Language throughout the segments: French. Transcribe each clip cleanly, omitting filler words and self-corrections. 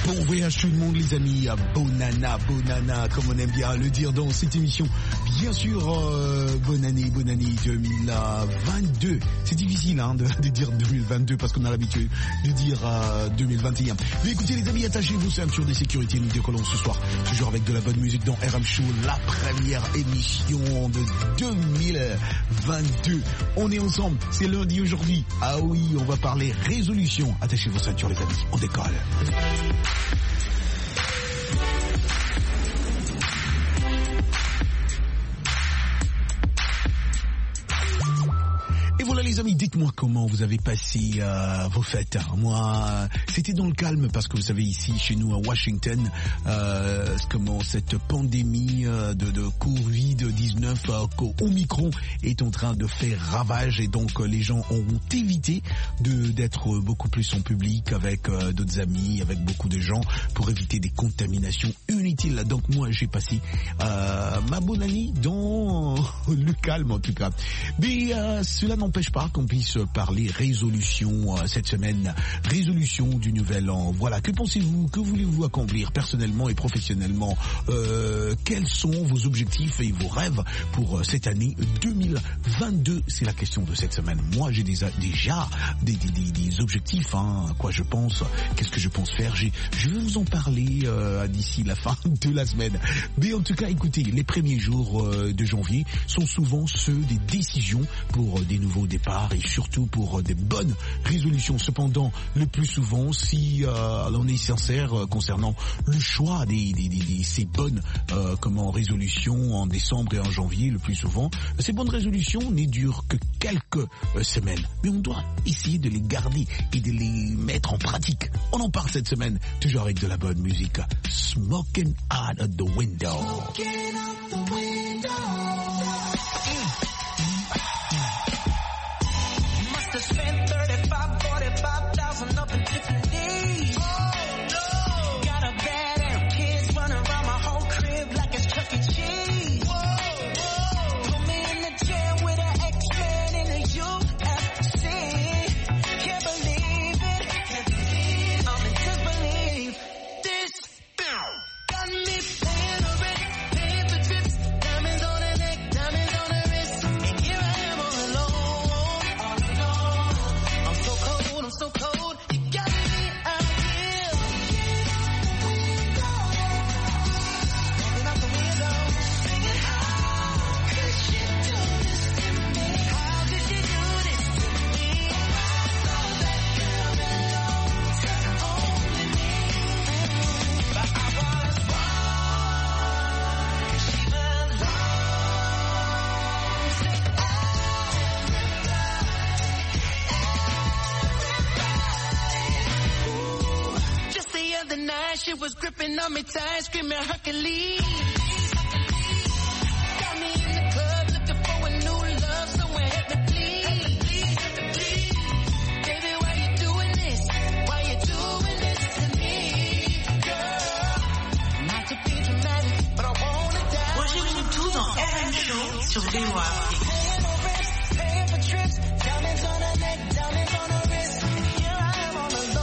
Bon voyage tout le monde les amis, bonana, comme on aime bien le dire dans cette émission. Bien sûr, bonne année 2022. C'est difficile de dire 2022 parce qu'on a l'habitude de dire 2021. Mais écoutez les amis, attachez vos ceintures de sécurité, nous décollons ce soir, toujours avec de la bonne musique dans RM Show, la première émission de 2022. On est ensemble, c'est lundi aujourd'hui. Ah oui, on va parler résolution. Attachez vos ceintures les amis, on décolle. Et voilà les amis, dites-moi comment vous avez passé vos fêtes. Moi, c'était dans le calme parce que vous savez ici chez nous à Washington, comment cette pandémie de Covid-19 Omicron est en train de faire ravage et donc les gens ont évité d'être beaucoup plus en public avec d'autres amis, avec beaucoup de gens pour éviter des contaminations inutiles. Donc moi j'ai passé ma bonne année dans le calme en tout cas. Mais cela n'empêche pas qu'on puisse parler résolution cette semaine, résolution du nouvel an. Voilà, que pensez-vous, que voulez-vous accomplir personnellement et professionnellement, quels sont vos objectifs et vos rêves pour cette année 2022? C'est la question de cette semaine. Moi j'ai déjà des objectifs, quoi je pense, qu'est-ce que je pense faire, je vais vous en parler d'ici la fin de la semaine. Mais en tout cas écoutez, les premiers jours de janvier sont souvent ceux des décisions pour des nouveaux départs et surtout pour des bonnes résolutions. Cependant, le plus souvent, si l'on est sincère concernant le choix ces bonnes résolutions en décembre et en janvier, le plus souvent, ces bonnes résolutions ne durent que quelques semaines. Mais on doit essayer de les garder et de les mettre en pratique. On en parle cette semaine, toujours avec de la bonne musique. Smoking out of the window. Smoking out the window. Spent 35, 45,000 up in Tiffany's. Oh no! Got a bad ass kids running around my whole crib like it's Chuck E. Cheese. Whoa, whoa! Put me in the chair with an X-Men in the UFC. Can't believe it. I'm in disbelief. This got me paying the rent, paying for trips, diamonds on the neck, diamonds on the wrist, and here I am all alone. I'm so cold, you got me out here. Open up the window, singing, how could you do this to me? How could you do this to me? I know that girl belongs to only me. But I was wrong, she belongs to the other night, she was gripping on me tight, screaming Hercules. Got me in the club looking for a new love, someone help me please. Baby, why you doing this? Why you doing this to me, girl? Not to be dramatic, but I wanna die. Moi j'écoute tout dans RM Show sur VOA Afrique. Paying for trips, diamonds on her neck, diamonds on her wrist, and here I am all alone.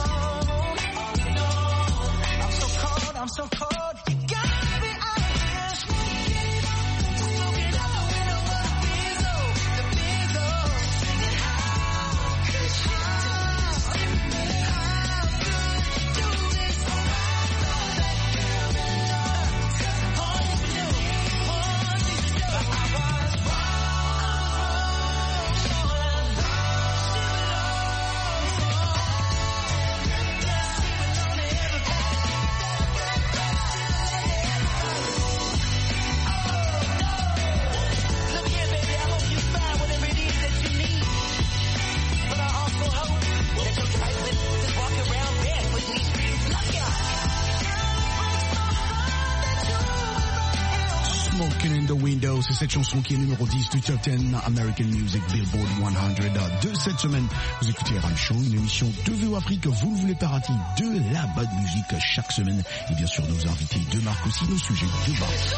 I'm so cold, you got me out here. Smoking out the window, the Benzo, singing, how could you do this to me? How could you do this? I know that girl belongs to only you. But I was wrong, she belongs to Smoking in the Window, c'est cette chanson qui est numéro 10 du Top 10 American Music Billboard 100 de cette semaine. Vous écoutez RM Show, une émission de VO Afrique, vous ne voulez pas rater de la bonne musique chaque semaine. Et bien sûr, nos invités de marque aussi, nos sujets de marque.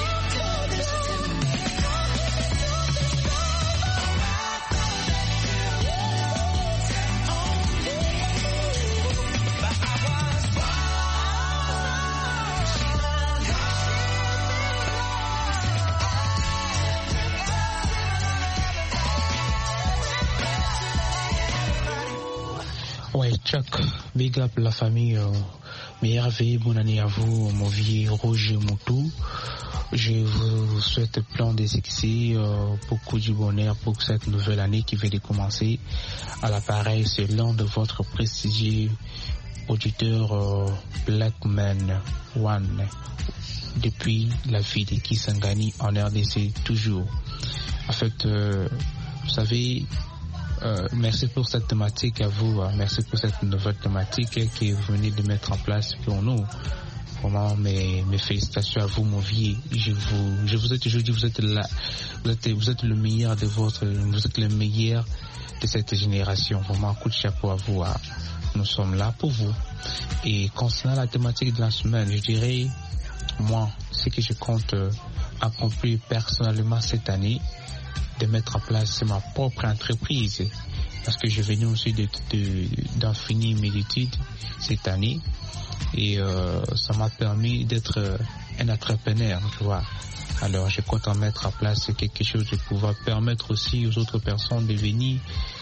Chuck, big up la famille, meilleure vie, bonne année à vous, mon vieux Roger Moutou. Je vous souhaite plein de succès, beaucoup de bonheur pour cette nouvelle année qui vient de commencer. À l'appareil, c'est l'un de votre prestigieux auditeur Blackman One depuis la ville de Kisangani en RDC toujours. En fait, vous savez, merci pour cette thématique à vous, merci pour cette nouvelle thématique que vous venez de mettre en place pour nous. Vraiment, mes félicitations à vous, mon vieux. Je vous ai toujours dit, vous êtes le meilleur vous êtes le meilleur de cette génération. Vraiment, un coup de chapeau à vous. Nous sommes là pour vous. Et concernant la thématique de la semaine, je dirais, moi, ce que je compte accomplir personnellement cette année, de mettre en place ma propre entreprise, parce que je venais aussi d'en finir mes études cette année, et ça m'a permis d'être un entrepreneur, tu vois. Alors je compte en mettre en place quelque chose de pouvoir permettre aussi aux autres personnes de venir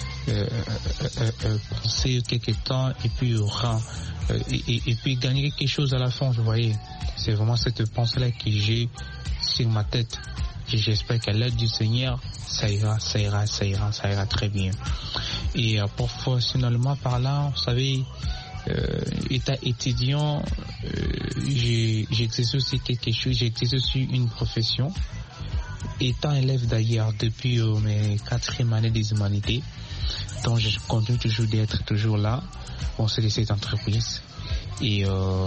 penser quelque temps et puis et puis gagner quelque chose à la fin, vous voyez. C'est vraiment cette pensée-là que j'ai sur ma tête. Et j'espère qu'à l'aide du Seigneur, ça ira très bien. Et professionnellement parlant, vous savez, état étudiant, j'exerce aussi quelque chose, j'exerce aussi une profession. Étant élève d'ailleurs depuis mes 4e années des humanités, donc je continue d'être toujours là au sein de cette entreprise. Et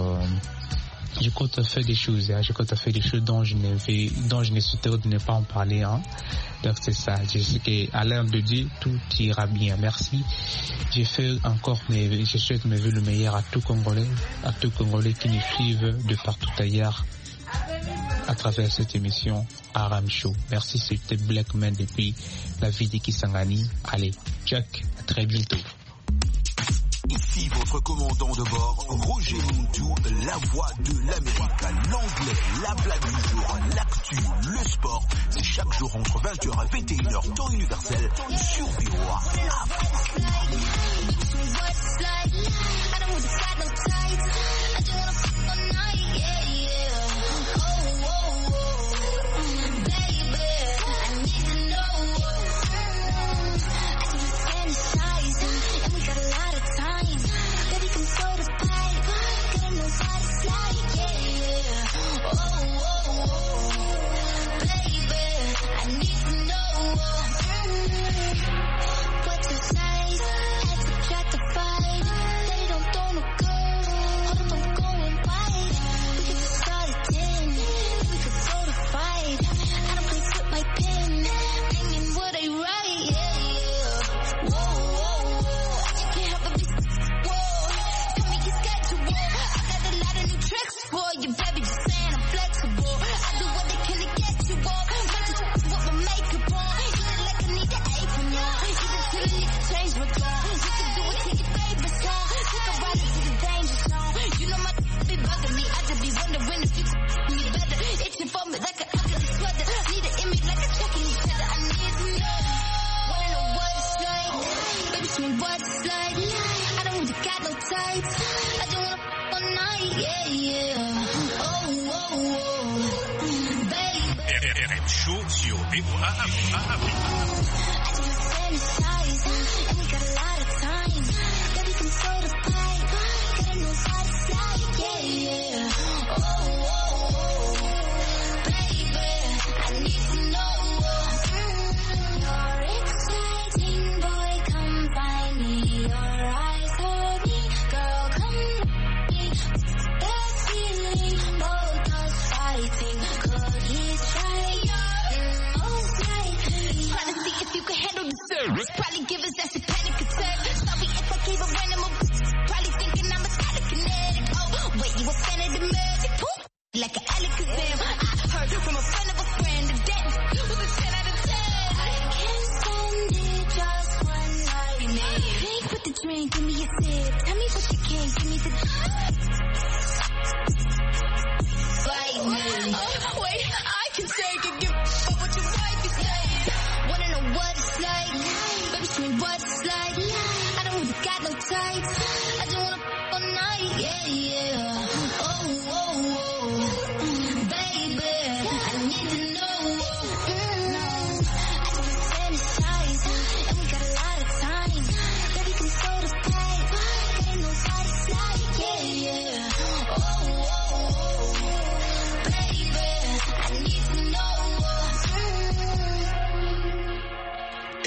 je compte faire des choses, dont je ne souhaiterais de ne pas en parler. Donc c'est ça, je sais qu'à l'heure de Dieu, tout ira bien. Merci. Je souhaite mes vœux le meilleur à tout Congolais qui nous suivent de partout ailleurs à travers cette émission Aram Show. Merci, c'était Blackman depuis la ville de Kisangani. Allez, Chuck, à très bientôt. Ici votre commandant de bord, Roger Moutou, la voix de l'Amérique, l'anglais, la blague du jour, l'actu, le sport. C'est chaque jour entre 20h et 21h, temps universel, sur VOA Afrique. What it's like, baby, show me what it's like. I don't really got no tights.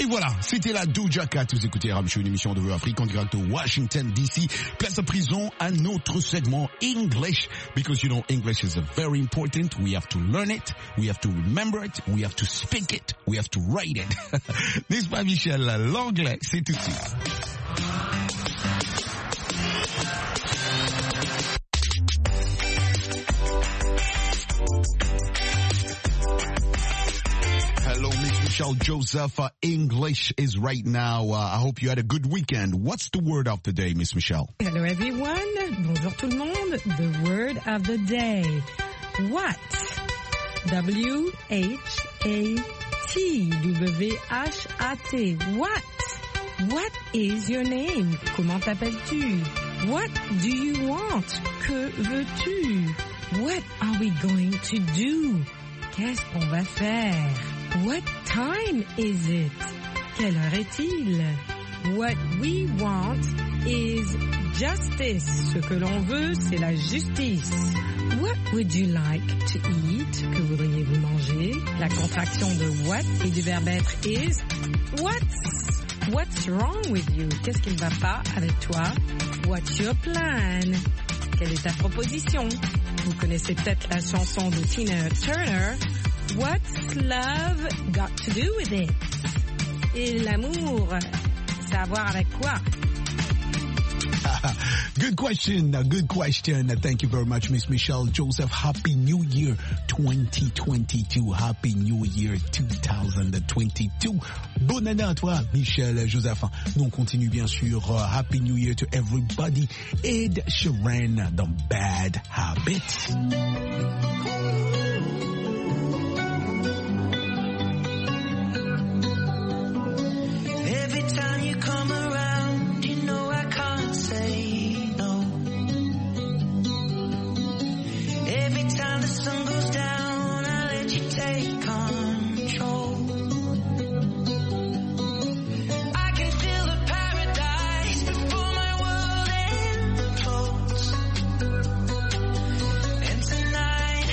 voilà, c'était la Doja Cat. Vous écoutez Ram Show, une émission de Afrique en direct de Washington DC. Place à prison à notre segment English, because you know English is very important. We have to learn it, we have to remember it, we have to speak it, we have to write it. N'est-ce pas, Michel? L'anglais, c'est tout de suite. Hello, Miss Michelle Joseph. English is right now. I hope you had a good weekend. What's the word of the day, Miss Michelle? Hello everyone. Bonjour tout le monde. The word of the day. What? W-H-A-T. W-H-A-T. What? What is your name? Comment t'appelles-tu? What do you want? Que veux-tu? What are we going to do? Qu'est-ce qu'on va faire? What time is it? Quelle heure est-il? What we want is justice. Ce que l'on veut, c'est la justice. What would you like to eat? Que voudriez-vous manger? La contraction de what et du verbe être is What's wrong with you? Qu'est-ce qui ne va pas avec toi? What's your plan? Quelle est ta proposition? Vous connaissez peut-être la chanson de Tina Turner. What's love got to do with it? Et l'amour, ça a à voir avec quoi? Good question. Thank you very much, Miss Michelle Joseph. Happy New Year 2022. Happy New Year 2022. Bonne année à toi, Michelle Joseph. Nous, on continue bien sûr. Happy New Year to everybody. Ed Sheeran, The Bad Habits. Every time you come around, you know I can't say no. Every time the sun goes down, I let you take control. I can feel the paradise before my world implodes. And tonight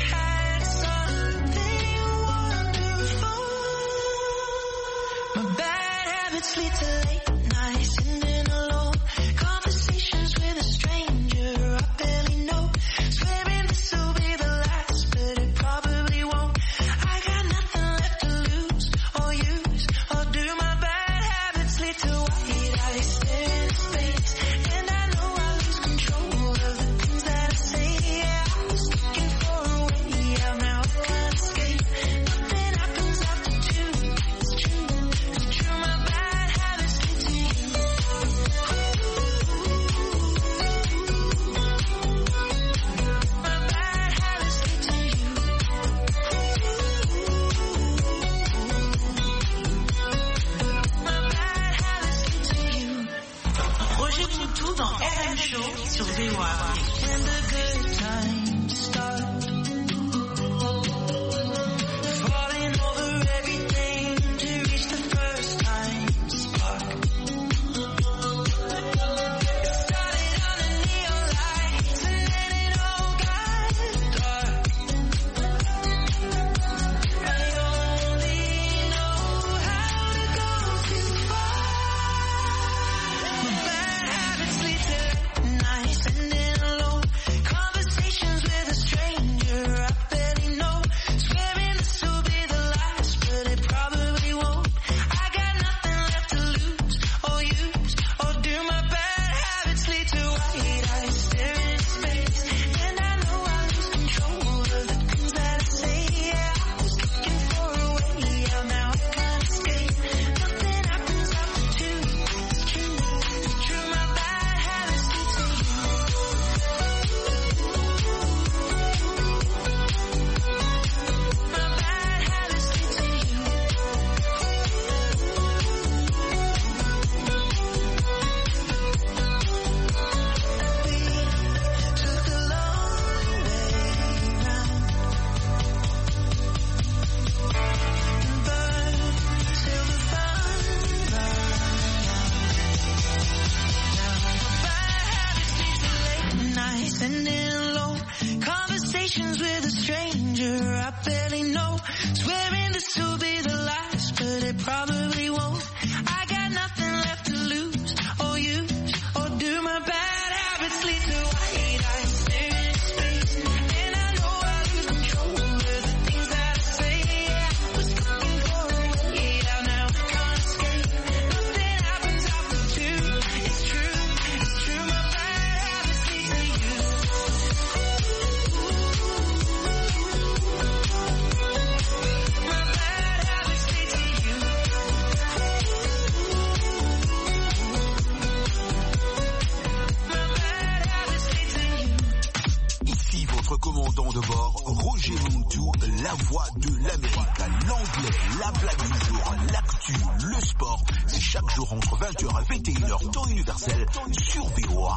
votre commandant de bord, Roger Montou, la voix de l'Amérique. L'anglais, la blague du jour, l'actu, le sport. C'est chaque jour entre 20h et 21h, temps universel, sur VOA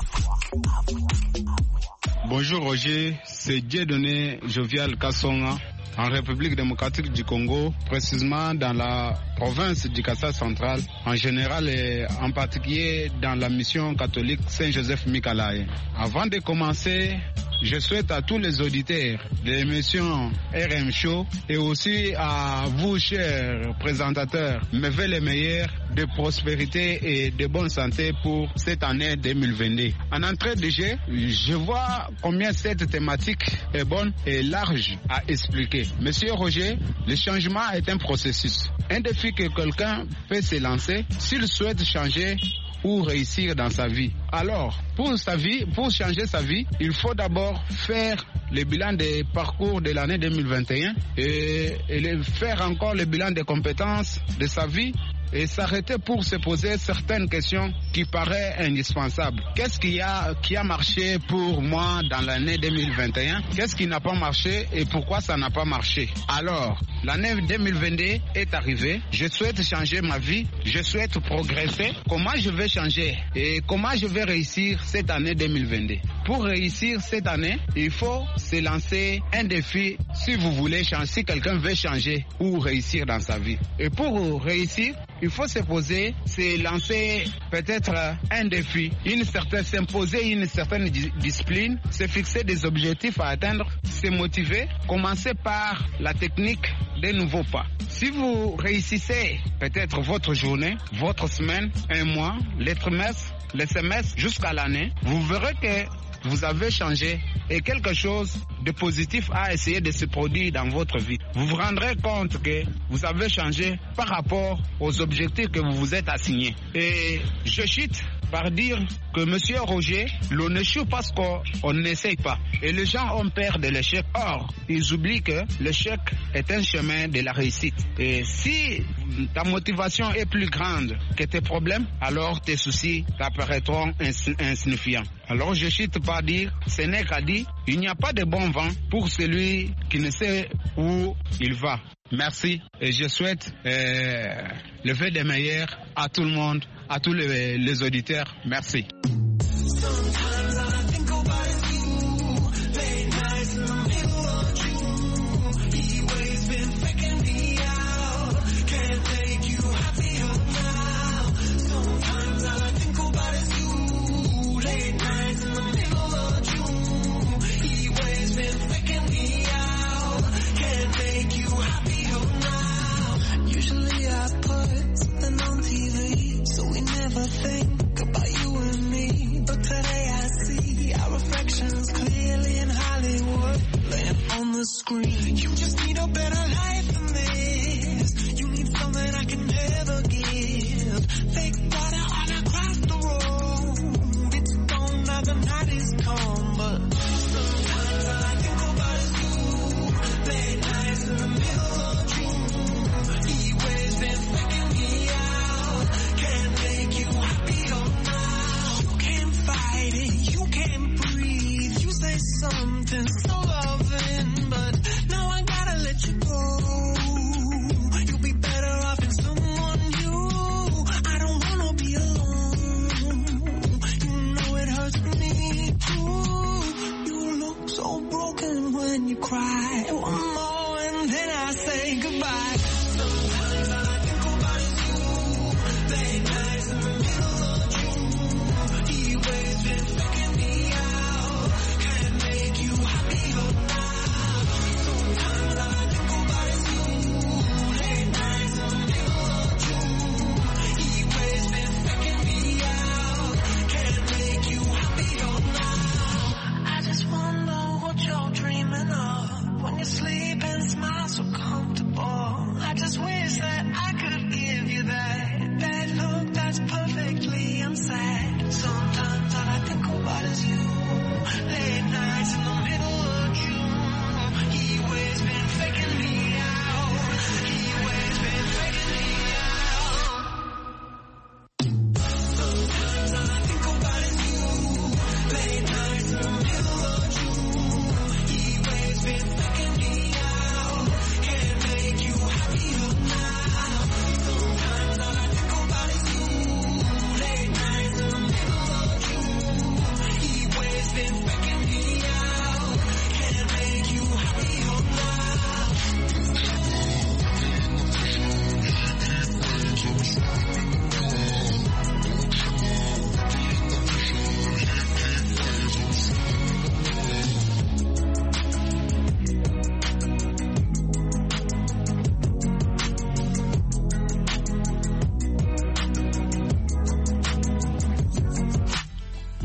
Afrique. Bonjour Roger, c'est Dieudonné Jovial Kassonga, en République démocratique du Congo, précisément dans la province du Kassa central, en général et en particulier dans la mission catholique Saint-Joseph Mikalaï. Avant de commencer, je souhaite à tous les auditeurs de l'émission RM Show et aussi à vous, chers présentateurs, me veux le meilleur de prospérité et de bonne santé pour cette année 2022. En entrée de jeu, je vois combien cette thématique est bonne et large à expliquer. Monsieur Roger, le changement est un processus. Un défi que quelqu'un peut se lancer s'il souhaite changer ou réussir dans sa vie. Alors, pour changer sa vie, il faut d'abord faire le bilan des parcours de l'année 2021 et faire encore le bilan des compétences de sa vie et s'arrêter pour se poser certaines questions qui paraissent indispensables. Qu'est-ce qui a marché pour moi dans l'année 2021? Qu'est-ce qui n'a pas marché et pourquoi ça n'a pas marché? Alors, l'année 2022 est arrivée. Je souhaite changer ma vie. Je souhaite progresser. Comment je vais changer et comment je vais réussir cette année 2022? Pour réussir cette année, il faut se lancer un défi si vous voulez changer, si quelqu'un veut changer ou réussir dans sa vie. Et pour réussir, il faut se lancer peut-être un défi, s'imposer une certaine discipline, se fixer des objectifs à atteindre, se motiver, commencer par la technique des nouveaux pas. Si vous réussissez peut-être votre journée, votre semaine, un mois, les trimestres, les semestres jusqu'à l'année, vous verrez que vous avez changé et quelque chose de positif a essayé de se produire dans votre vie. Vous vous rendrez compte que vous avez changé par rapport aux objectifs que vous vous êtes assignés. Et je chute par dire que Monsieur Roger, l'on échoue parce qu'on n'essaye pas. Et les gens ont peur de l'échec. Or, ils oublient que l'échec est un chemin de la réussite. Et si ta motivation est plus grande que tes problèmes, alors tes soucis t'apparaîtront insignifiants. Alors je chute par dire, ce n'est qu'à dire, il n'y a pas de bon vent pour celui qui ne sait où il va. Merci et je souhaite le vœu des meilleurs à tout le monde, à tous les auditeurs. Merci. Think about you and me, but today I see our reflections clearly in Hollywood, laying on the screen. You just need a better life than this. You need something I can never give. Fake water all across the road. It's gone now, the night is come, but sometimes all I think about is you. Late nights in the middle of June. He waves been faking me out. Can't make you happier now. You can't fight it, you can't breathe. You say something so loving, but now I gotta let you go. You'll be better off in someone new. I don't wanna be alone. You know it hurts me too. You look so broken when you cry. One more and then I say goodbye. Sometimes all I think about is you. Late nights in the middle of June. He waves been faking me out. Can't make you happier now. Sometimes all I think about is you. Late nights in the middle of June. He waves been faking me out. Can't make you happier now. I just wonder what you're dreaming of when you sleep and smile so comfortable.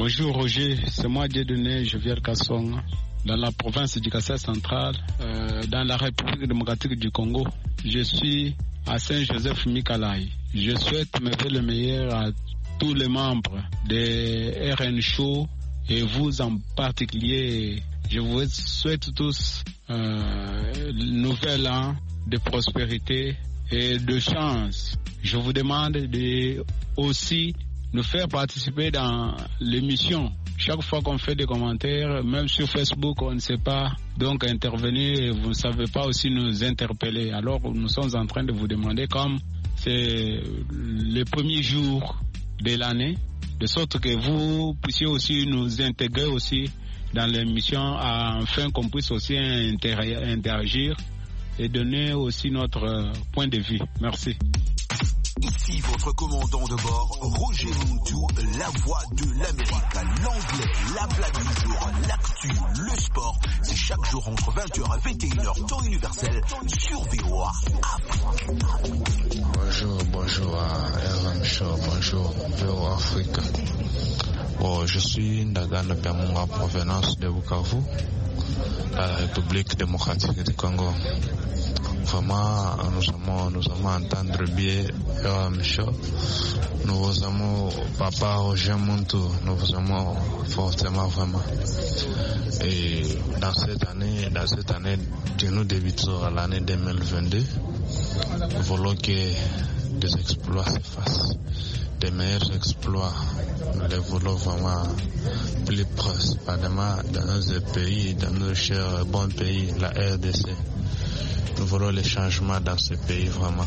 Bonjour Roger, c'est moi Dieudonné Jovial Kassonga, dans la province du Kassai central, dans la République démocratique du Congo. Je suis à Saint-Joseph-Mikalaï. Je souhaite me faire le meilleur à tous les membres de RN Show et vous en particulier. Je vous souhaite tous nouvel an de prospérité et de chance. Je vous demande de aussi nous faire participer dans l'émission. Chaque fois qu'on fait des commentaires, même sur Facebook, on ne sait pas donc intervenir et vous ne savez pas aussi nous interpeller. Alors nous sommes en train de vous demander, comme c'est le premier jour de l'année, de sorte que vous puissiez aussi nous intégrer aussi dans l'émission afin qu'on puisse aussi interagir et donner aussi notre point de vue. Merci. Ici votre commandant de bord, Roger Muntu, la voix de l'Amérique, l'anglais, la blague du jour, l'actu, le sport. C'est chaque jour entre 20h et 21h, temps universel, sur VOA Afrique. Bonjour à RM Show, bonjour VOA Afrique. Bon, je suis Ndagana Bermunga, provenance de Bukavu, la République démocratique du Congo. Vraiment, nous allons entendre bien RM Show. Nous vous aimons, Papa Roger Muntu, nous vous aimons fortement, vraiment. Et dans cette année, que nous débutons l'année 2022, nous voulons que des exploits se fassent, des meilleurs exploits. Nous les voulons vraiment plus principalement dans notre pays, dans notre cher bon pays, la RDC. Nous voulons les changements dans ce pays, vraiment.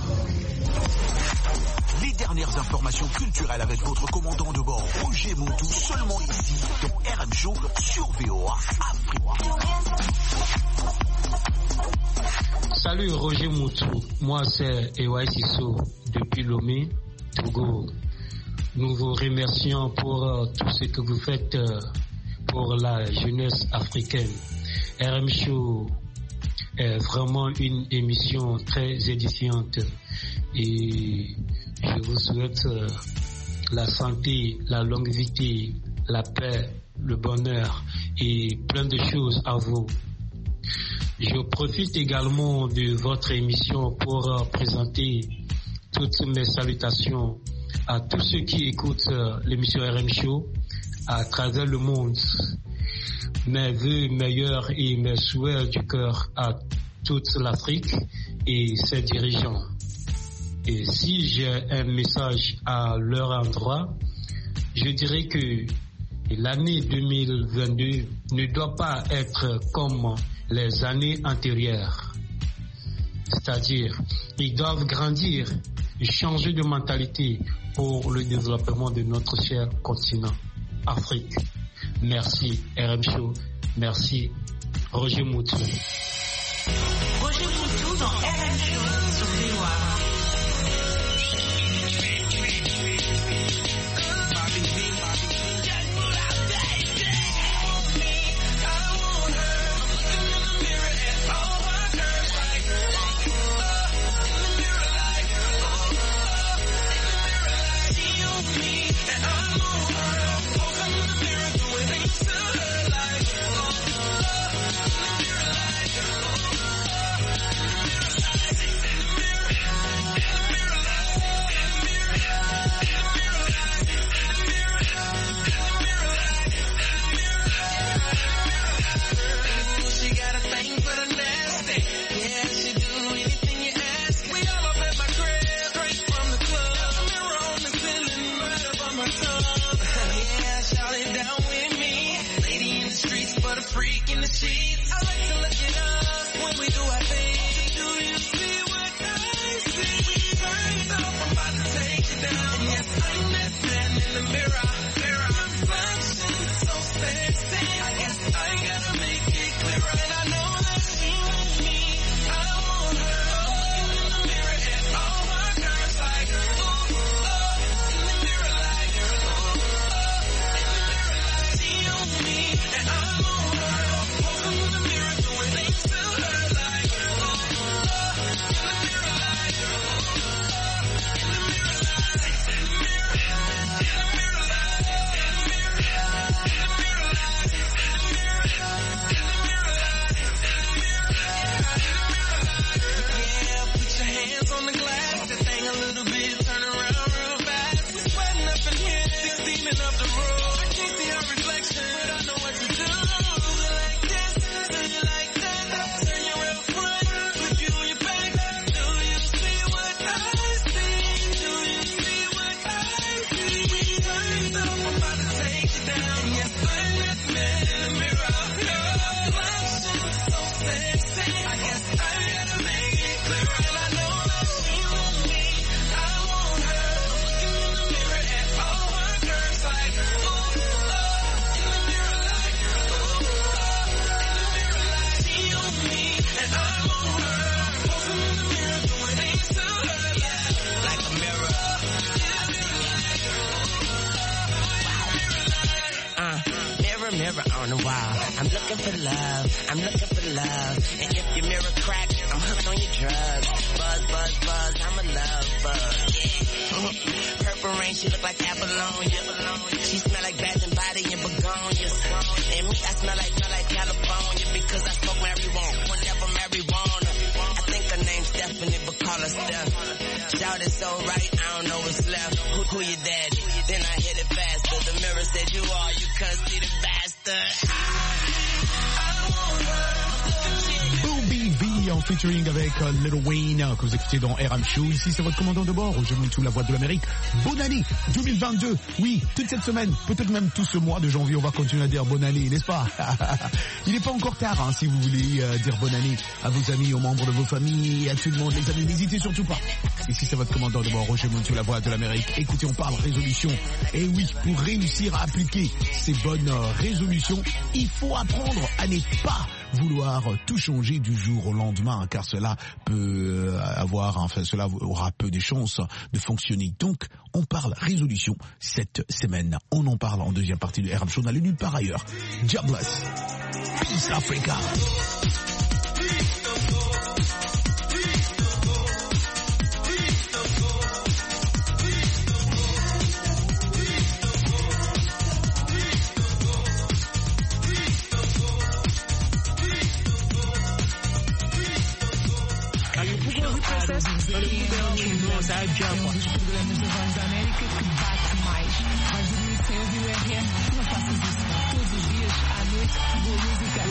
Les dernières informations culturelles avec votre commandant de bord, Roger Muntu, seulement ici, dans RM Show, sur VOA Afrique. Salut Roger Muntu, moi c'est Ewaï Sissou depuis Lomé, Togo. Nous vous remercions pour tout ce que vous faites pour la jeunesse africaine. RM Show est vraiment une émission très édifiante et je vous souhaite la santé, la longévité, la paix, le bonheur et plein de choses à vous. Je profite également de votre émission pour présenter toutes mes salutations à tous ceux qui écoutent l'émission RM Show à travers le monde. Mes vœux meilleurs et mes souhaits du cœur à toute l'Afrique et ses dirigeants. Et si j'ai un message à leur endroit, je dirais que l'année 2022 ne doit pas être comme les années antérieures. C'est-à-dire, ils doivent grandir et changer de mentalité pour le développement de notre cher continent, Afrique. Merci RM Show, merci Roger Muntu. Roger Muntu dans RM Show sur VOA. Mirror on the wall, I'm looking for love, I'm looking for love. And if your mirror crack, I'm hooked on your drugs. Buzz, buzz, buzz, I'm a love bug. Purple rain, she look like Apollonia. She smell like Bath and Body and begonias. And me, I smell like California because I smoke marijuana whenever marijuana. I think her name's Stephanie, but call her Steph. Shout it so right, I don't know what's left. Who your daddy? Then I hit it faster. The mirror said you are, you couldn't see the bastard. BB en featuring avec Lil Wayne que vous écoutez dans RM Show. Ici c'est votre commandant de bord, Roger Montou, la voix de l'Amérique. Bonne année 2022. Oui, toute cette semaine, peut-être même tout ce mois de janvier, on va continuer à dire bonne année, n'est-ce pas? Il n'est pas encore tard hein, si vous voulez dire bonne année à vos amis, aux membres de vos familles, à tout le monde. Les amis, n'hésitez surtout pas. Ici c'est votre commandant de bord, Roger Montou, la voix de l'Amérique. Écoutez, on parle résolution. Et oui, pour réussir à appliquer ces bonnes résolutions, il faut apprendre à ne pas vouloir tout changer du jour au lendemain, car cela peut cela aura peu de chances de fonctionner. Donc, on parle résolution cette semaine. On en parle en deuxième partie de RM Show. N'allez nulle part ailleurs. Jobless. Peace Africa. Os programas da Voz da América que bate mais. Vais dormir sem ouvir o RM? Não faças isso. Todos os dias, à noite, boa música.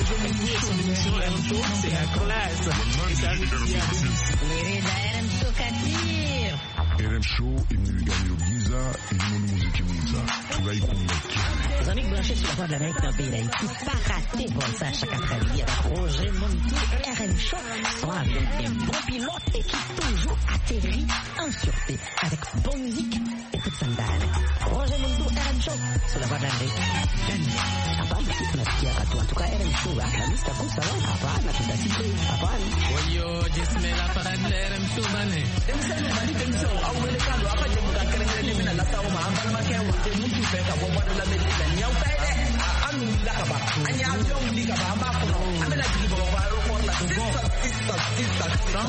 RM Show imewigania giza elimu muziki mwiza tunaikunda Les amis branchés sur la Voix de l'Amérique dans le pays d'Haïti, pas rater bon ça chaque après-midi avec Roger Montou, RM Show, sont avec des bons pilotes et qui toujours atterrit en sûreté avec bonne musique et toute sandale. Roger Montou, RM Show, sur la Voix de l'Amérique. Hapana, tunasikia watu tuka RM Show, akamista kusa wao, hapana, tutasikia, hapana. Oyo, jismela para RM Show bane. Emsema bali temso, au melekano, apa jemuka kerengene mina lata uma, ambal makia wote mutu peka bomba de l'Amérique. Nyau pede, anu lakaba, anya yong likaba, ambako, amela jibo wa for la sister.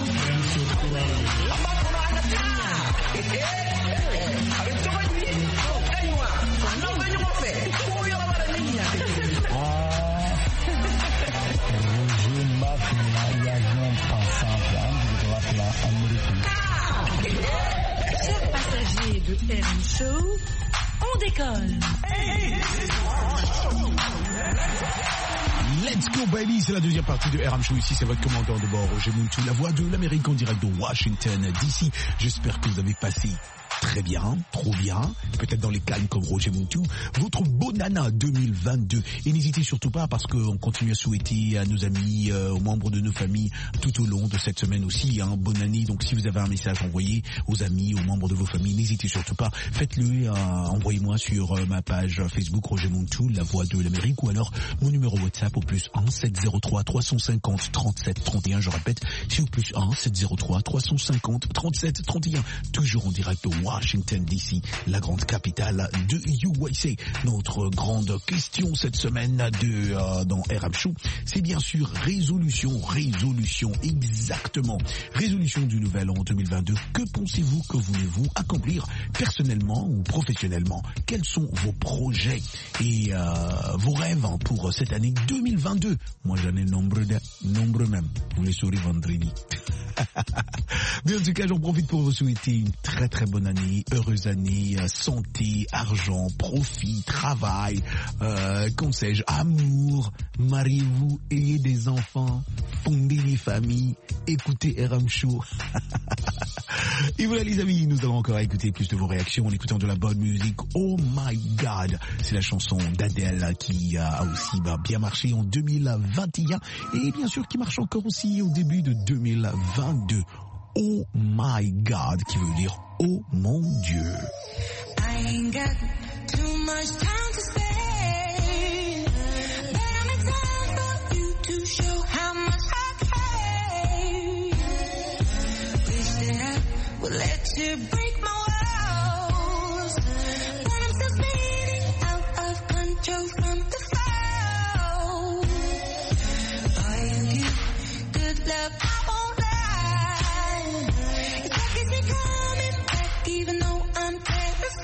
Ambako ana tina. Avec toi lui, aywa, non venyo mo fe. Ko yo la bara niña. Roger Mac, l'avion passant de la Amérique. Chers passagers de RM Show, on décolle. Let's go baby, c'est la deuxième partie de RM Show. Ici c'est votre commandant de bord, Roger Montou, la voix de l'Amérique en direct de Washington DC. J'espère que vous avez passé très bien, trop bien, peut-être dans les calmes comme Roger Montou, votre bonne année 2022. Et n'hésitez surtout pas parce qu'on continue à souhaiter à nos amis, aux membres de nos familles tout au long de cette semaine aussi, hein, bonne année. Donc si vous avez un message envoyé aux amis, aux membres de vos familles, n'hésitez surtout pas, faites-le, envoyez-moi sur ma page Facebook Roger Montou, la voix de l'Amérique, ou alors mon numéro WhatsApp au +1 703 350 37 31. Je répète, c'est au +1 703 350 37 31. Toujours en direct au Washington DC, la grande capitale de USA. Notre grande question cette semaine dans RM Show, c'est bien sûr résolution, exactement. Résolution du nouvel an 2022. Que pensez-vous que voulez-vous accomplir personnellement ou professionnellement? Quels sont vos projets et vos rêves pour cette année 2022? Moi j'en ai nombreux même. Vous les saurez vendredi. Mais en tout cas, j'en profite pour vous souhaiter une très très bonne année, heureuse année, santé, argent, profit, travail, qu'on sais-je, amour, mariez-vous, ayez des enfants, fondez des familles, écoutez RM Show. Et voilà les amis, nous allons encore écouter plus de vos réactions en écoutant de la bonne musique. Oh my God, c'est la chanson d'Adèle qui a aussi bien marché en 2021 et bien sûr qui marche encore aussi au début de 2022. Oh my God, qui veut dire oh mon Dieu. I ain't got too much time to spare, but I'm in time for you to show how much I care. Wish that I would let you break my walls, but I'm still spinning out of control from the fall. All you give good love, I won't lie. It keeps me coming back even though I'm terrified.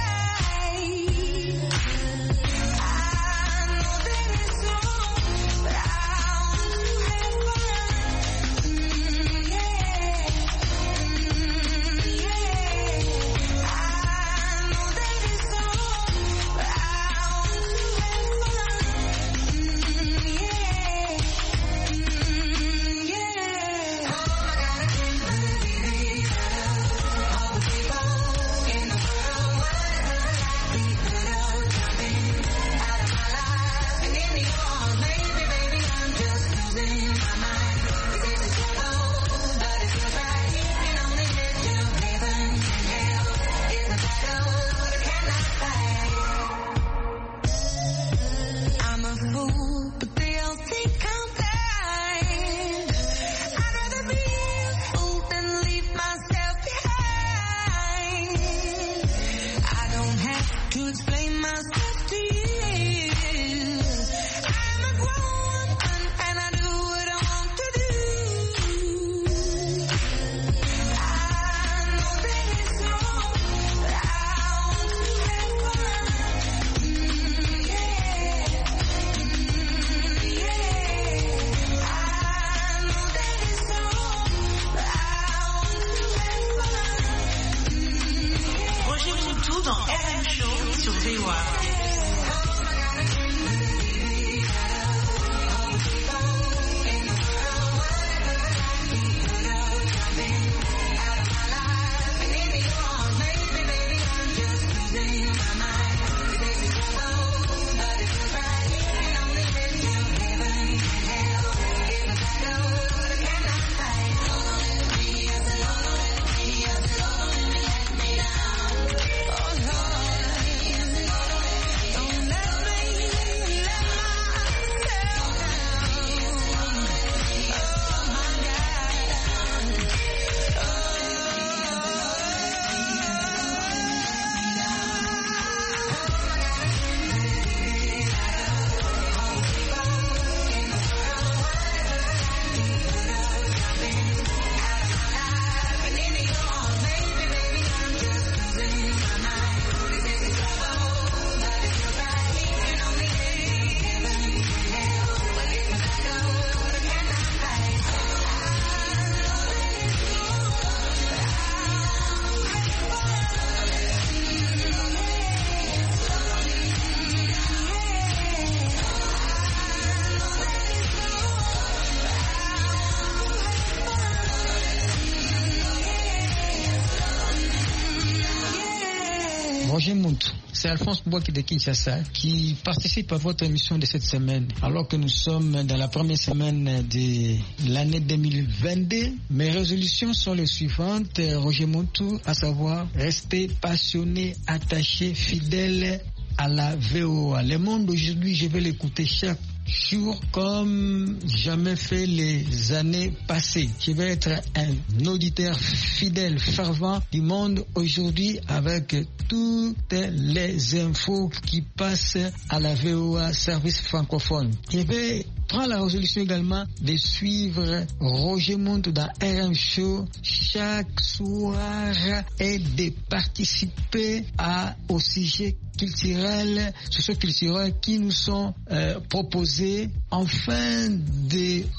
Roger Muntu, c'est Alphonse Bouaki de Kinshasa qui participe à votre émission de cette semaine. Alors que nous sommes dans la première semaine de l'année 2022, mes résolutions sont les suivantes, Roger Muntu, à savoir rester passionné, attaché, fidèle à la VOA. Le monde aujourd'hui, je vais l'écouter chaque jour comme jamais fait les années passées. Je vais être un auditeur fidèle, fervent du monde aujourd'hui avec toutes les infos qui passent à la VOA service francophone. Je vais prendre la résolution également de suivre Roger Muntu dans RM Show chaque soir et de participer au sujet culturel, socioculturel qui nous sont proposés afin de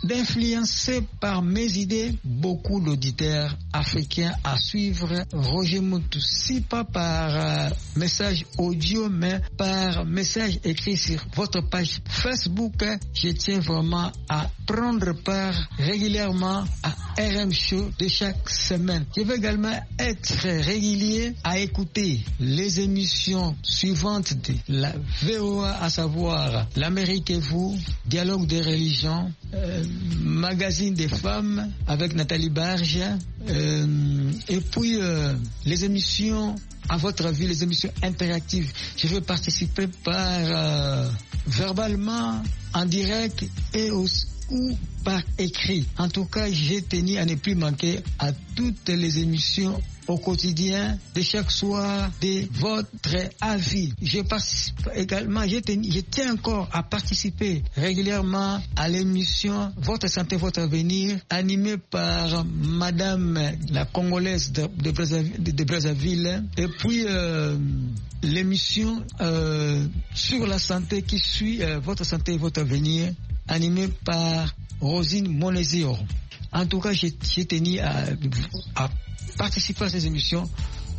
d'influencer par mes idées beaucoup d'auditeurs africains à suivre Roger Moutou, si pas par message audio, mais par message écrit sur votre page Facebook. Je tiens vraiment à prendre part régulièrement à RM Show de chaque semaine. Je vais également être régulier à écouter les émissions suivantes de la VOA, à savoir L'Amérique et vous, Dialogue des religions, Magazine des femmes avec Nathalie Barge, et puis les émissions à votre avis, les émissions interactives. Je vais participer par verbalement, en direct et aussi ou par écrit. En tout cas, j'ai tenu à ne plus manquer à toutes les émissions au quotidien de chaque soir de votre avis. Je participe également, je tiens encore à participer régulièrement à l'émission Votre santé, votre avenir, animée par Madame la Congolaise de Brazzaville, et puis l'émission sur la santé qui suit Votre santé, votre avenir, animée par Rosine Monésio. En tout cas, j'ai tenu à participer à ces émissions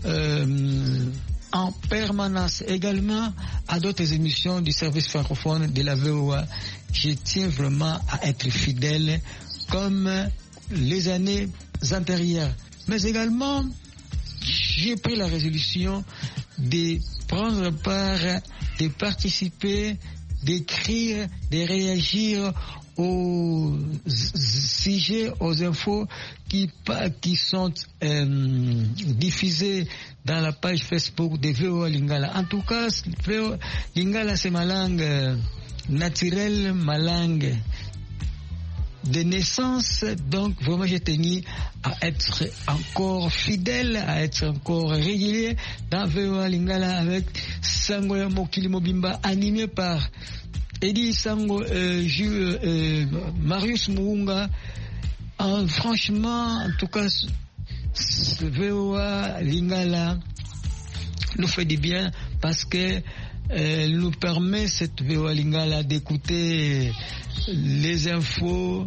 en permanence. Également à d'autres émissions du service francophone de la VOA. Je tiens vraiment à être fidèle comme les années antérieures. Mais également, j'ai pris la résolution de prendre part, de participer, d'écrire, de réagir aux sujets, aux infos qui sont diffusés dans la page Facebook de VOA Lingala. En tout cas, VOA Lingala, c'est ma langue naturelle, ma langue de naissance. Donc vraiment, j'ai tenu à être encore fidèle, à être encore régulier dans VOA Lingala avec Sango Mokili Mobimba, animé par Eddie Sango, Marius Muunga. Franchement, en tout cas, VOA Lingala nous fait du bien parce que nous permet, cette VOA Lingala, d'écouter les infos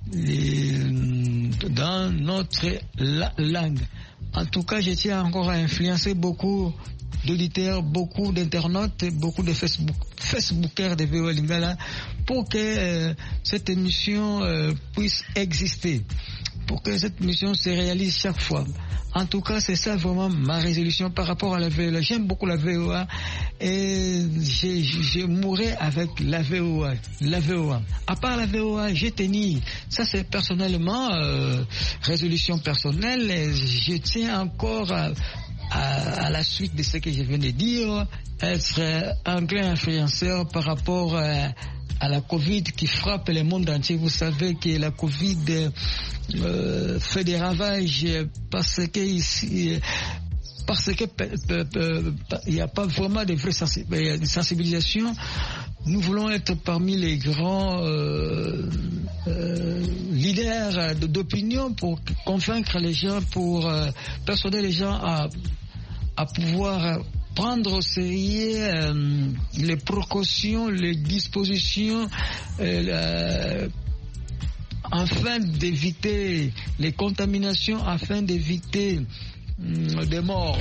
dans notre langue. En tout cas, je tiens encore à influencer beaucoup d'auditeurs, beaucoup d'internautes, beaucoup de Facebookers de VOA Lingala pour que cette émission puisse exister, pour que cette émission se réalise chaque fois. En tout cas, c'est ça vraiment ma résolution par rapport à la VOA. J'aime beaucoup la VOA et je mourrai avec la VOA. La VOA. À part la VOA, j'ai tenu, ça c'est personnellement, résolution personnelle, et je tiens encore à la suite de ce que je viens de dire, être un grand influenceur par rapport à la Covid qui frappe le monde entier. Vous savez que la Covid fait des ravages parce que ici, il n'y a pas vraiment de vraie sensibilisation. Nous voulons être parmi les grands leaders d'opinion pour convaincre les gens, pour persuader les gens à pouvoir prendre au sérieux les précautions, les dispositions, afin d'éviter les contaminations, afin d'éviter des morts.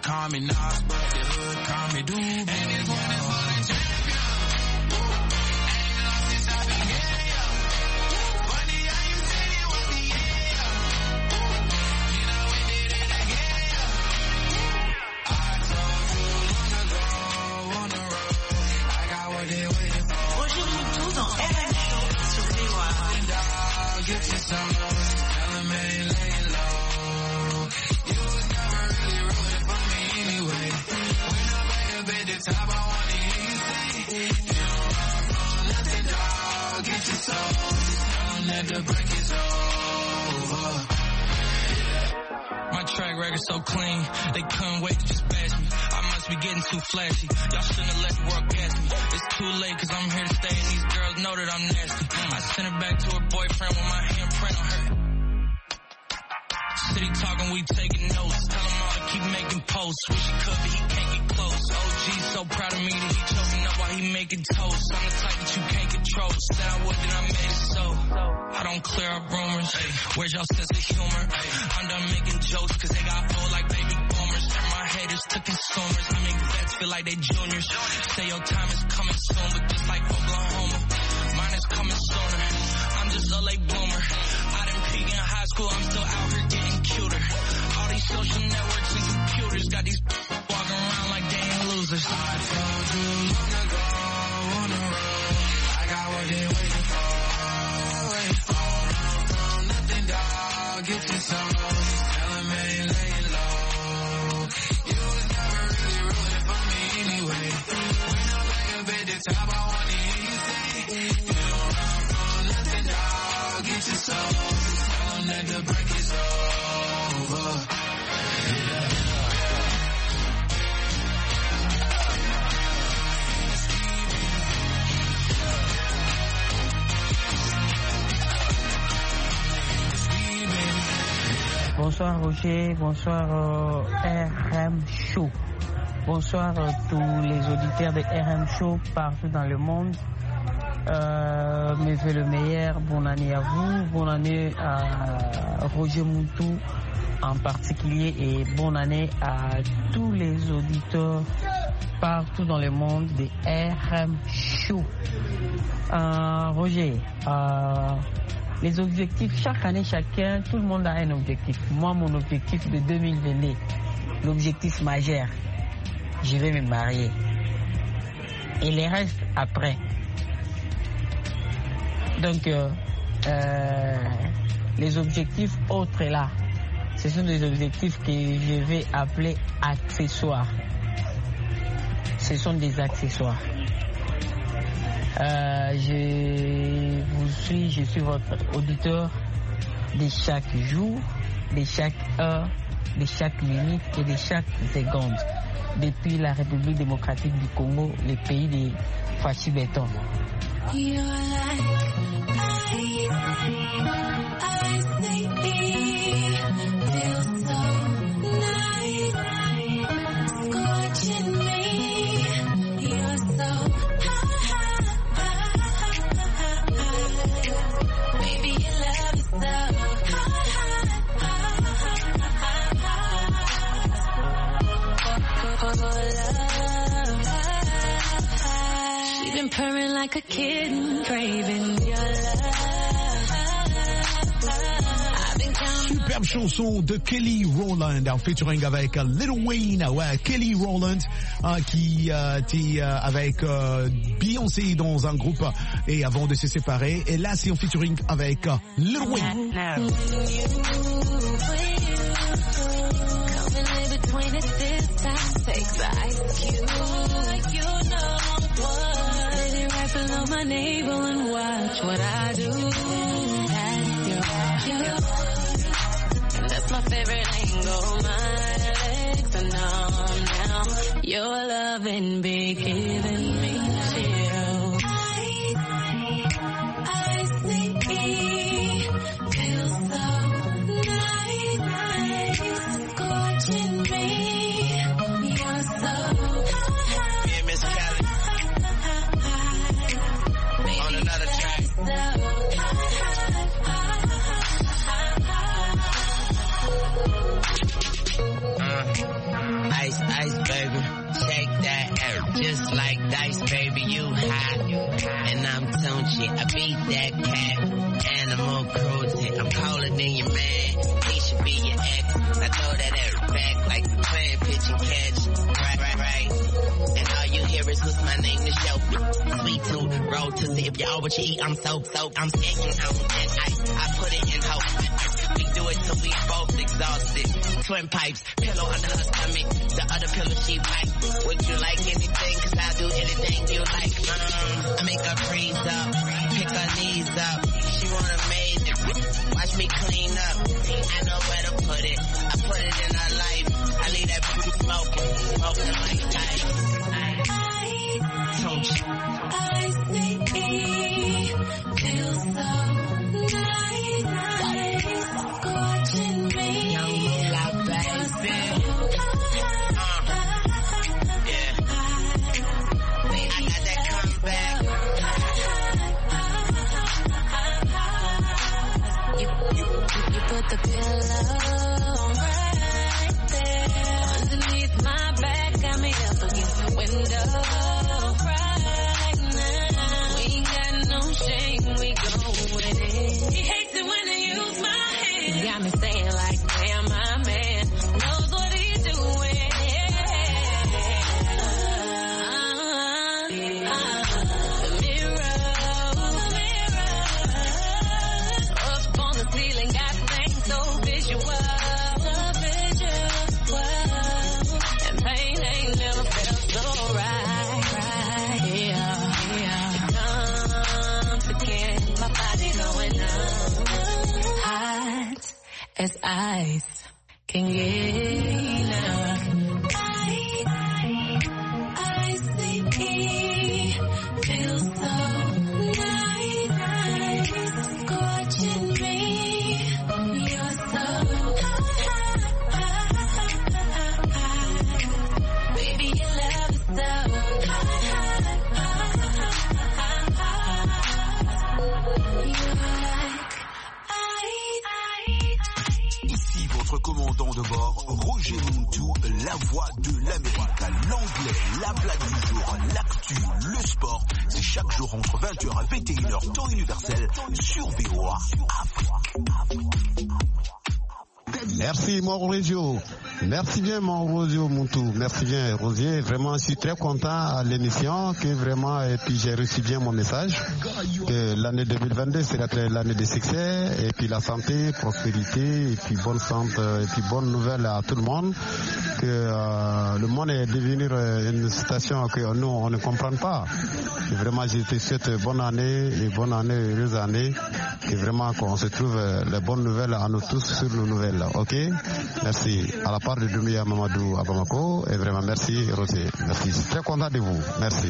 call me Nas, but the hood call me Doobie. And this one is for the champion. Ain't lost since I began, yo. Funny how you said it was the end, yo. You know we did it again, yo. I told you long ago on the road, I got what they waiting for. Roger Moutou dans RM Show sur VOA. Dog, get you some love. Tell them ain't laying low. You was never really rooting for me anyway. When I'm back up at the top, I wanna hear you say, you don't run from nothing, dog. Get your soul. Tell them that the break is over. My track record so clean, they couldn't wait to just bash me. I must be getting too flashy. Y'all shouldn't have let the world gas me. It's too late cause I'm here to stay and these girls know that I'm nasty. I sent her back to her boyfriend with my handprint on her. City talking, we taking notes. Tell him all to keep making posts. Wish he could, but he can't get close. OG so proud of me that he choking up while he making toast. I'm the type that you can't control. Said I would, then I made it so. I don't clear up rumors. Where's y'all sense of humor? I'm done making jokes cause they got old like baby boomers. Turn my haters to consumers. I make vets feel like they juniors. Say your time is coming soon, but just like Oklahoma, mine is coming sooner. I'm just a late bloomer. I didn't peak in high school, I'm still out here getting cuter. All these social networks and computers got these walking around like they ain't losers. I told you long ago on the road, I got what they waiting for. Run from nothing, dog. Get your some. Tell them ain't laying low. You was never really rooting for me anyway. When I'm back up at the top, I wanna hear you say, you don't run from nothing, dog. Get your soul. Tell them that the break is over. Bonsoir Roger, bonsoir RM Show. Bonsoir tous les auditeurs de RM Show partout dans le monde. Mes vœux le meilleur, bonne année à vous, bonne année à Roger Moutou en particulier et bonne année à tous les auditeurs partout dans le monde de RM Show. Roger, les objectifs, chaque année, chacun, tout le monde a un objectif. Moi, mon objectif de 2022, l'objectif majeur, je vais me marier. Et les restes après. Donc, les objectifs autres là, ce sont des objectifs que je vais appeler accessoires. Ce sont des accessoires. Je suis votre auditeur de chaque jour, de chaque heure, de chaque minute et de chaque seconde. Depuis la République démocratique du Congo, le pays de Fachi Béton. Purring like a kitten, craving your love. Superbe chanson de Kelly Rowland en featuring avec Lil Wayne, ouais, Kelly Rowland qui était avec Beyoncé dans un groupe et avant de se séparer, et là c'est en featuring avec Lil Wayne. On my navel and watch what I do. That's you. And that's my favorite angle. My legs are numb now. Your loving be giving me chill. I see, feel so nice, scorching me. You're so yeah, Miss Cali. On another track. Ice And I'm Tunchi, I beat that cat. Animal cruelty, I'm colder than your man. He should be your ex. I throw that ass back like the playing pitch and catch. Right. And all you hear is what's my name to show. Sweet tooth, roll to see if you're all what you eat. I'm soap. I'm skating on thin ice. I put it in hope. We do it till we both exhausted. Twin pipes, pillow under her stomach. The other pillow she bite. Would you like anything? Cause I'll do anything you like. I make her freeze up, pick her knees up. She wanna made it. Watch me clean up. I know where to put it. I put it in her life. I leave that food smoking like tight. I see, feel so nice, scorching me. Young black baby. Yeah. I got that comeback. You put the pillow right there underneath my back, got me up against the window. Right now, we ain't got no shame, we go with it. He hates it when I use my hand. He got me saying like, damn, my man knows what he's doing. The mirror up on the ceiling got things so visual. And pain ain't never felt so right. Yeah. Again, my body going up. Hot as ice can get now. I see, feel so nice, scorching me. You're so hot, baby, your love is so Ici votre commandant de bord, Roger Muntu, la voix de l'Amérique, l'anglais, la blague du jour, l'actu, le sport. C'est chaque jour entre 20h et 21h, temps universel, sur VOA Afrique. Merci Mauricio. Merci bien Mauricio Muntu. Merci bien Rosier. Vraiment, je suis très content à l'émission que vraiment, et puis j'ai reçu bien mon message que l'année 2022 sera l'année de succès et puis la santé, prospérité et puis bonne santé et puis bonne nouvelle à tout le monde. Que le monde est devenu une situation que nous on ne comprend pas. Et vraiment, je te souhaite bonne année, heureuse année. Et vraiment qu'on se trouve les bonnes nouvelles à nous tous sur nos nouvelles. Ok? Merci. À la part de Doumbia Mamadou à Bamako. Et vraiment merci Rosé. Merci. Je suis très content de vous. Merci.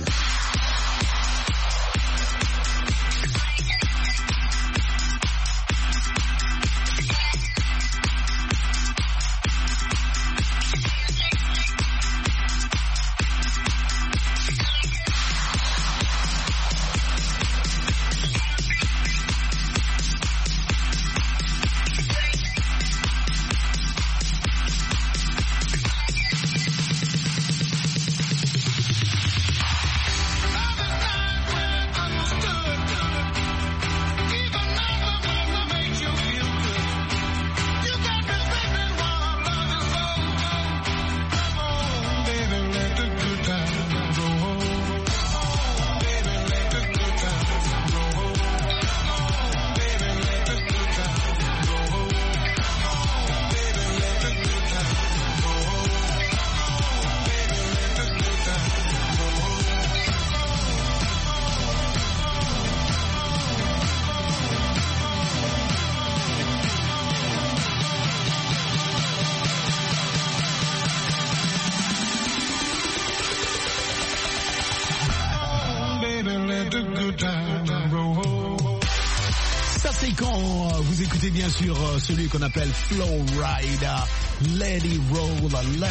Ça c'est quand vous écoutez bien sûr celui qu'on appelle Flow Rider, Let It Roll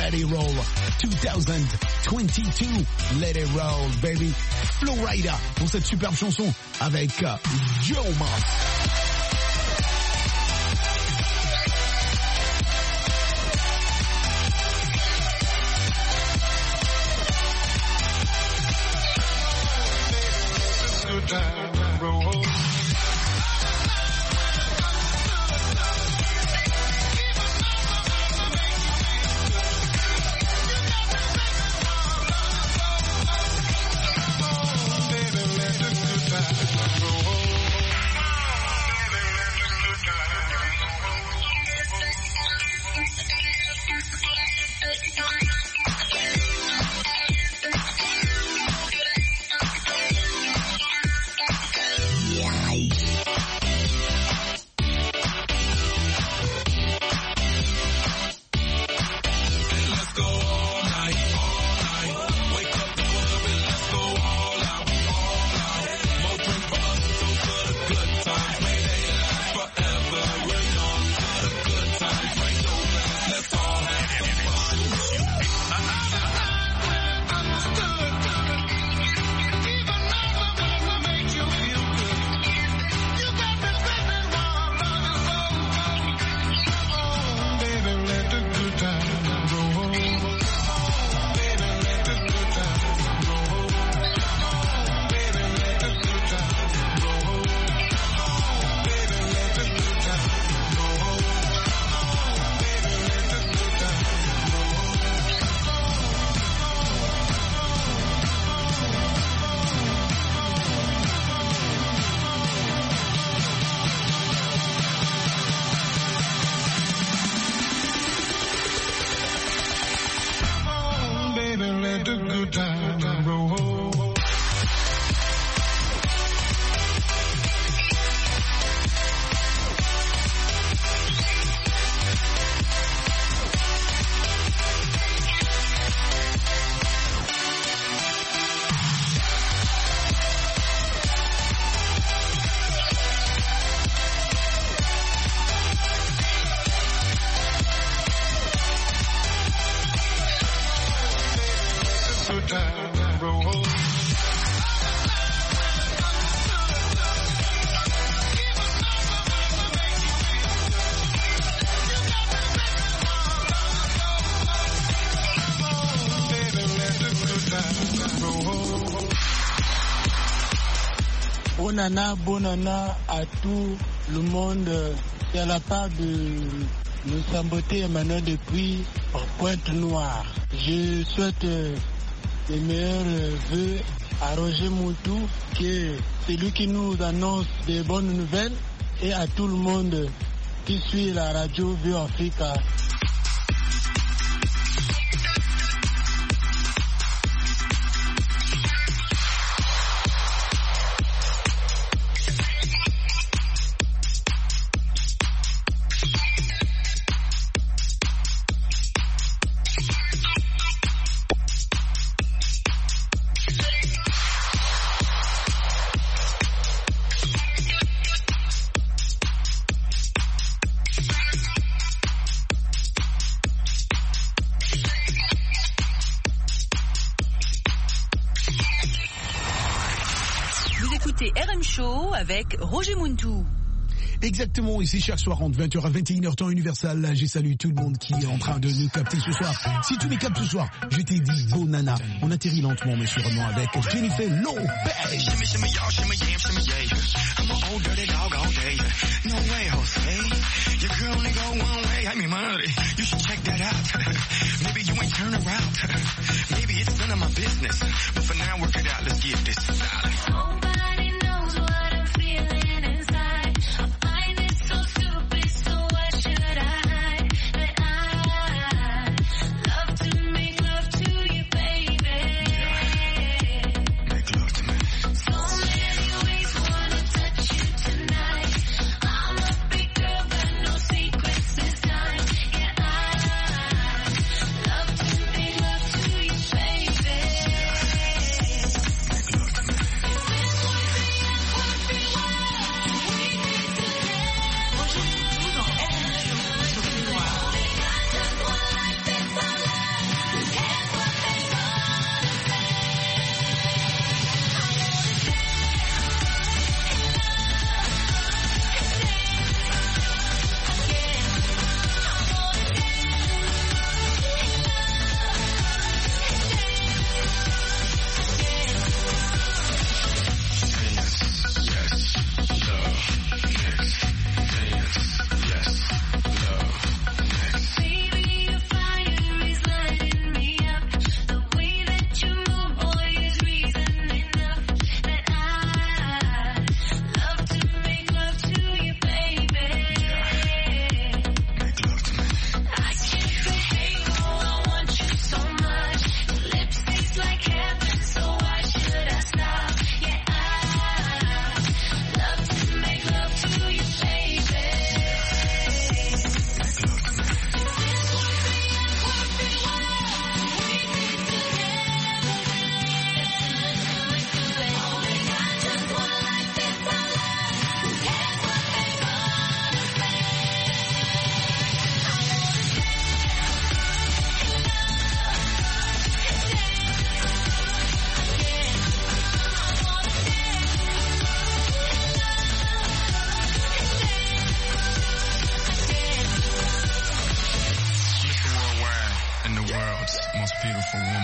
2022, Let It Roll baby, Flow Rider pour cette superbe chanson avec Joe Moss. good time roll. Bonana à tout le monde. C'est à la part de nous Samboté Emmanuel depuis Pointe-Noire. Je souhaite les meilleurs vœux à Roger Moutou, qui est celui qui nous annonce des bonnes nouvelles, et à tout le monde qui suit la radio Vue Africa. RM Show avec Roger Muntu. Exactement, ici chaque soir entre 20h à 21h temps universal. Je salue tout le monde qui est en train de nous capter ce soir. Si tu les captes ce soir, je t'ai dit Bonana. On atterrit lentement mais sûrement avec Jennifer Lopez.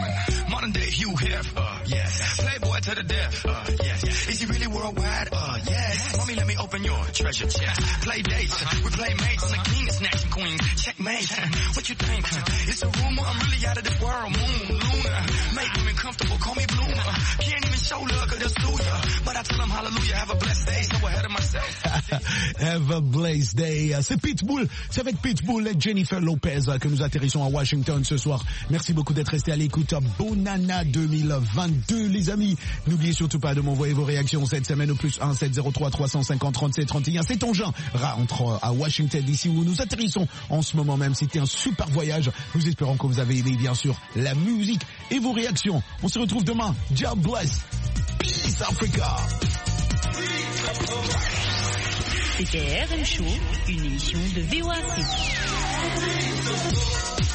woman. Modern day Hugh Hefner, yes. Playboy to the death, yes. Is he really worldwide? Yes. Mommy, let me open your treasure chest. Play dates, we play mates, and the king is snatching queens. Checkmate, what you think? It's a rumor, I'm really out of this world. Moon, lunar, make women comfortable, call me bloomer. Can't even show love, cause they'll sue ya. But I tell them hallelujah, have a blessed day, so ahead of myself. Have a blessed day. C'est Pitbull, c'est avec Pitbull et Jennifer Lopez que nous atterrissons à Washington ce soir. Merci beaucoup d'être resté à l'écoute. Bonana 2022, les amis. N'oubliez surtout pas de m'envoyer vos réactions cette semaine au +1 703 350 37 31. C'est engin rentre à Washington d'ici où nous atterrissons en ce moment même. C'était un super voyage. Nous espérons que vous avez aimé bien sûr la musique et vos réactions. On se retrouve demain. God bless. Peace Africa. C'était RM Show, une émission de VOA Afrique.